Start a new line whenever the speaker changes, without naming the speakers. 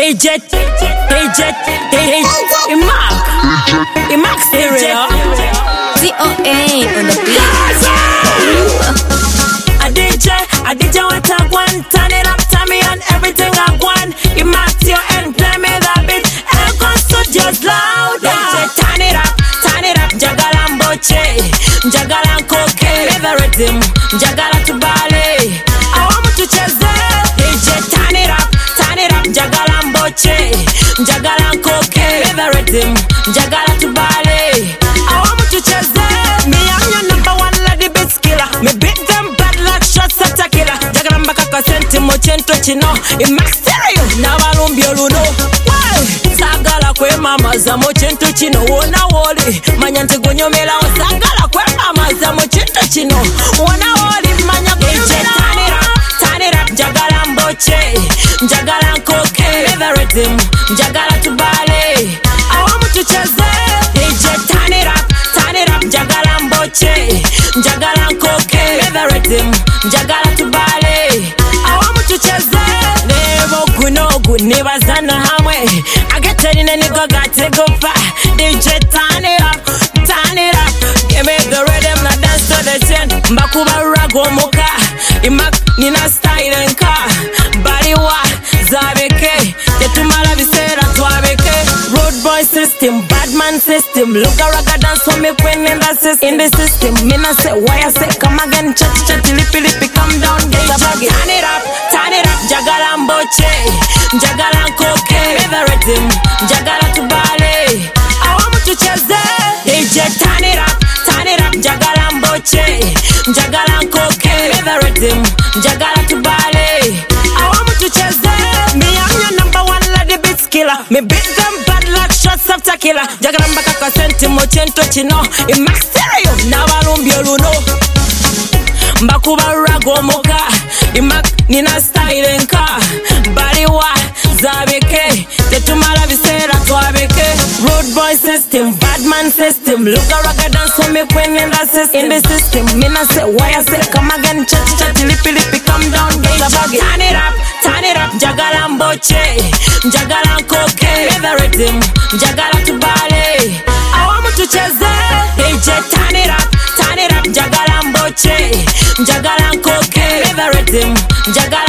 Imac stereo.
ZOA on the beat.
I DJ what I want. Turn it up, turn me on everything I want. Imac your end, play me that beat. Aircon studios louder. Turn it up, Jagala mboche, Jagala nkoke, the rhythm, Jagala tubale. I want to cheze. DJ turn it up, Jagala mboche, Jagala nkoke, the rhythm, Jagala tubale. I want to cheze. Me I'm your number one lady beat killer. Me beat them bad like shots at a killer. Jagala mbaka senti mochento chino. Imac stereo, na balumbi oluno. Sagala kwe mama za mochento chino. Wona woli, manyante gunyomela. Sagala kwe mama za mochento chino. Wona woli, manya gunyomela. Turn it up, Jagala mboche, Jagala nkoke, the rhythm, Jagala tubale. I want to cheze. DJ turn it up, Jagala mboche, Jagala nkoke, the rhythm, Jagala tubale. I want to cheze. Never kunogu, never zana hamwe. I get it in a nigga got to go far. DJ turn it up, give me the rhythm, na dance to the tune. Mbakuba rago moka, Imac nina style nka. Body wa zabeke, tetumala visera tuabeke. Road boy system, bad man system. Look a raga dance for me queen in the system. In the system, me na say why I say come again, chatty lippy, come down, get a buggy. Turn it up, Jagala mboche, Jagala nkoke, the rhythm, Jagala tubale. I want to cheze. DJ turn it up, Jagala mboche, Jagala nkoke, the rhythm, Jagala tubale. I want to cheze. Me I'm your number one lady beat killer. Me beat them bad like shots of tequila. Jagala mbaka senti mochento chino. Imac stereo, na balumbi oluno. Mbakuba rago moka, Imac nina style nka. Body wa zabeke, tetumala visera tuabeke. Road boy system, bad man system. Look a raga dance for me queen in the system. In the system, me na say why I say come again, chatty lippy, come down, get a buggy. Turn it up, Jagala mboche, Jagala nkoke, the rhythm, Jagala tubale. I want to cheze. DJ turn it up, Jagala mboche, Jagala nkoke, the rhythm, Jagala